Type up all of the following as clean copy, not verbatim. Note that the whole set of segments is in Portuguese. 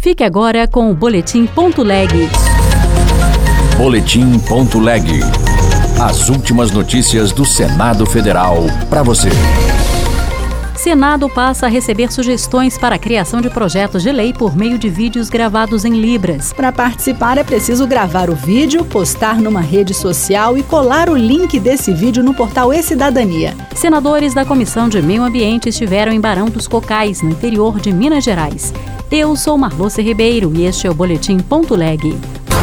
Fique agora com o Boletim.leg. Boletim.leg. As últimas notícias do Senado Federal para você. Senado passa a receber sugestões para a criação de projetos de lei por meio de vídeos gravados em Libras. Para participar é preciso gravar o vídeo, postar numa rede social e colar o link desse vídeo no portal E-Cidadania. Senadores da Comissão de Meio Ambiente estiveram em Barão dos Cocais, no interior de Minas Gerais. Eu sou Marlúcia Ribeiro e este é o Boletim.leg.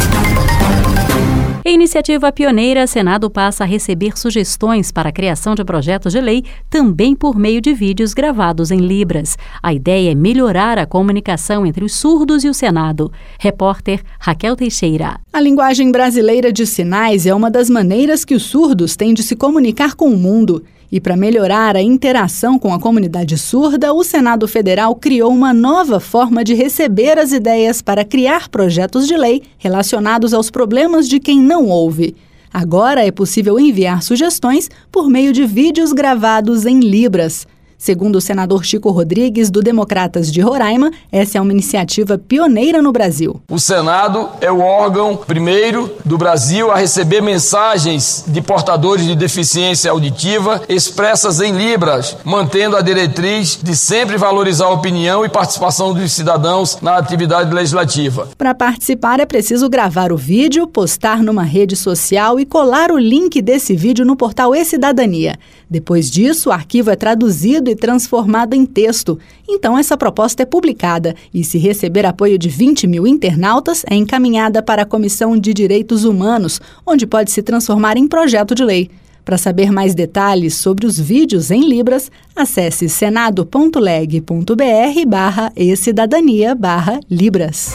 Em iniciativa pioneira, Senado passa a receber sugestões para a criação de projetos de lei também por meio de vídeos gravados em Libras. A ideia é melhorar a comunicação entre os surdos e o Senado. Repórter Raquel Teixeira. A linguagem brasileira de sinais é uma das maneiras que os surdos têm de se comunicar com o mundo. E para melhorar a interação com a comunidade surda, o Senado Federal criou uma nova forma de receber as ideias para criar projetos de lei relacionados aos problemas de quem não ouve. Agora é possível enviar sugestões por meio de vídeos gravados em Libras. Segundo o senador Chico Rodrigues, do Democratas de Roraima, essa é uma iniciativa pioneira no Brasil. O Senado é o órgão primeiro do Brasil a receber mensagens de portadores de deficiência auditiva expressas em Libras, mantendo a diretriz de sempre valorizar a opinião e participação dos cidadãos na atividade legislativa. Para participar é preciso gravar o vídeo, postar numa rede social e colar o link desse vídeo no portal E-Cidadania. Depois disso, o arquivo é traduzido e transformado em texto. Então, essa proposta é publicada e, se receber apoio de 20 mil internautas, é encaminhada para a Comissão de Direitos Humanos, onde pode se transformar em projeto de lei. Para saber mais detalhes sobre os vídeos em Libras, acesse senado.leg.br/e-cidadania/Libras.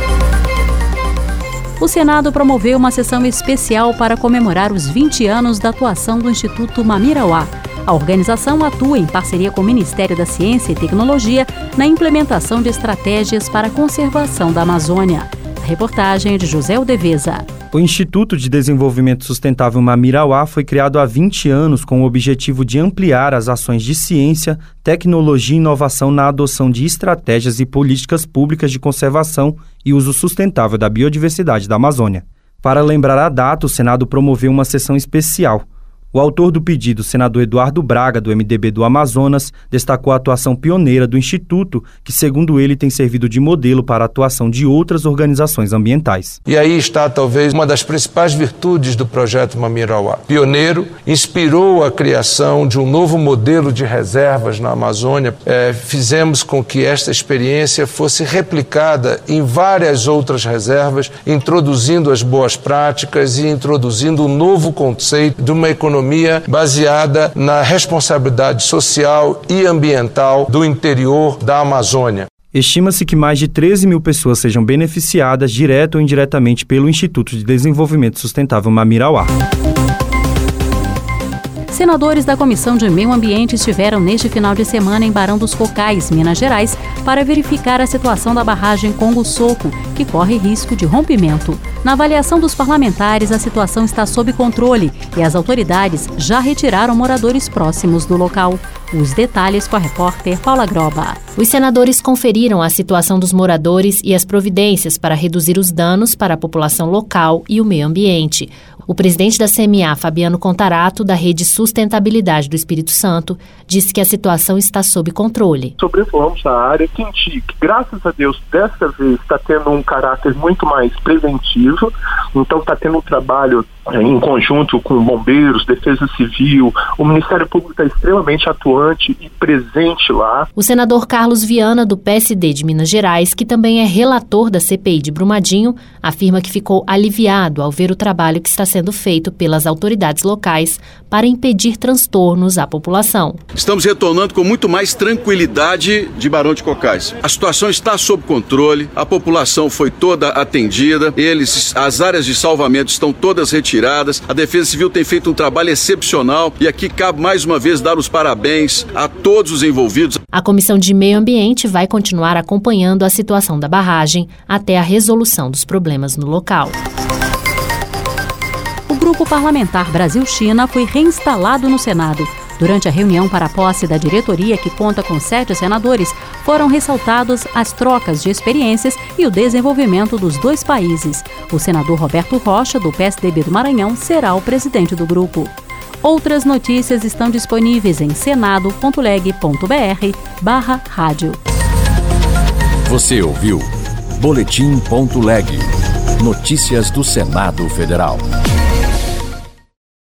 O Senado promoveu uma sessão especial para comemorar os 20 anos da atuação do Instituto Mamirauá. A organização atua em parceria com o Ministério da Ciência e Tecnologia na implementação de estratégias para a conservação da Amazônia. A reportagem é de José Aldeveza. O Instituto de Desenvolvimento Sustentável Mamirauá foi criado há 20 anos com o objetivo de ampliar as ações de ciência, tecnologia e inovação na adoção de estratégias e políticas públicas de conservação e uso sustentável da biodiversidade da Amazônia. Para lembrar a data, o Senado promoveu uma sessão especial. O autor do pedido, o senador Eduardo Braga, do MDB do Amazonas, destacou a atuação pioneira do Instituto, que, segundo ele, tem servido de modelo para a atuação de outras organizações ambientais. E aí está, talvez, uma das principais virtudes do projeto Mamirauá. Pioneiro, inspirou a criação de um novo modelo de reservas na Amazônia. Fizemos com que esta experiência fosse replicada em várias outras reservas, introduzindo as boas práticas e introduzindo um novo conceito de uma economia baseada na responsabilidade social e ambiental do interior da Amazônia. Estima-se que mais de 13 mil pessoas sejam beneficiadas direta ou indiretamente pelo Instituto de Desenvolvimento Sustentável Mamirauá. Senadores da Comissão de Meio Ambiente estiveram neste final de semana em Barão dos Cocais, Minas Gerais, para verificar a situação da barragem Congo Soco, que corre risco de rompimento. Na avaliação dos parlamentares, a situação está sob controle e as autoridades já retiraram moradores próximos do local. Os detalhes com a repórter Paula Groba. Os senadores conferiram a situação dos moradores e as providências para reduzir os danos para a população local e o meio ambiente. O presidente da CMA, Fabiano Contarato, da Rede Sustentabilidade do Espírito Santo, disse que a situação está sob controle. Sobrevoamos a área, senti que, graças a Deus, dessa vez está tendo um caráter muito mais preventivo, então está tendo um trabalho em conjunto com bombeiros, defesa civil, o Ministério Público está extremamente atuante e presente lá. O senador Carlos Viana, do PSD de Minas Gerais, que também é relator da CPI de Brumadinho, afirma que ficou aliviado ao ver o trabalho que está sendo feito pelas autoridades locais para impedir transtornos à população. Estamos retornando com muito mais tranquilidade de Barão de Cocais. A situação está sob controle, a população foi toda atendida, as áreas de salvamento estão todas retiradas, a Defesa Civil tem feito um trabalho excepcional e aqui cabe mais uma vez dar os parabéns a todos os envolvidos. A Comissão de Meio Ambiente vai continuar acompanhando a situação da barragem até a resolução dos problemas no local. O Grupo Parlamentar Brasil-China foi reinstalado no Senado. Durante a reunião para a posse da diretoria, que conta com 7 senadores, foram ressaltados as trocas de experiências e o desenvolvimento dos dois países. O senador Roberto Rocha, do PSDB do Maranhão, será o presidente do grupo. Outras notícias estão disponíveis em senado.leg.br/rádio. Você ouviu Boletim.leg. Notícias do Senado Federal.